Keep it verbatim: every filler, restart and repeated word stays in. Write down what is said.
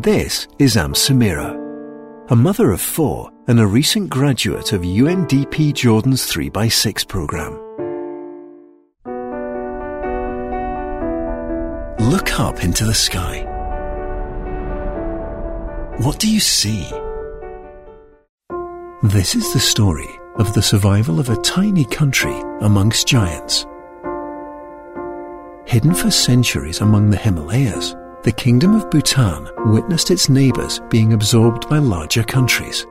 This is Am Samira, a mother of four and a recent graduate of U N D P Jordan's three by six programme. Look up into the sky. What do you see? This is the story of the survival of a tiny country amongst giants. Hidden for centuries among the Himalayas, the Kingdom of Bhutan witnessed its neighbours being absorbed by larger countries.